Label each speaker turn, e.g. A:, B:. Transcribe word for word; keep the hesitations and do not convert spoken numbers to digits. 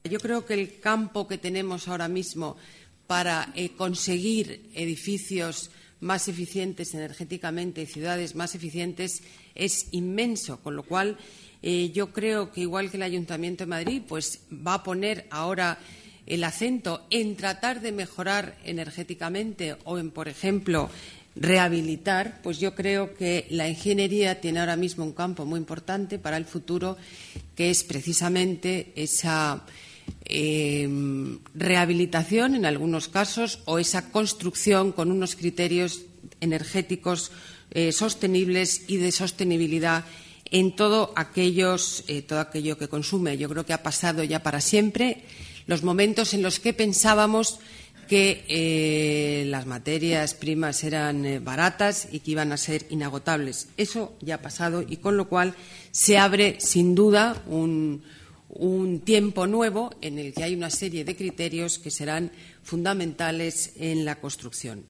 A: Yo creo que el campo que tenemos ahora mismo para eh, conseguir edificios más eficientes energéticamente, ciudades más eficientes, es inmenso, con lo cual eh, yo creo que, igual que el Ayuntamiento de Madrid, pues va a poner ahora el acento en tratar de mejorar energéticamente o en, por ejemplo, rehabilitar, pues yo creo que la ingeniería tiene ahora mismo un campo muy importante para el futuro, que es precisamente esa eh, rehabilitación en algunos casos o esa construcción con unos criterios energéticos eh, sostenibles y de sostenibilidad en todo, aquellos, eh, todo aquello que consume. Yo creo que ha pasado ya para siempre los momentos en los que pensábamos que eh, las materias primas eran eh, baratas y que iban a ser inagotables. Eso ya ha pasado y, con lo cual, se abre sin duda un, un tiempo nuevo en el que hay una serie de criterios que serán fundamentales en la construcción.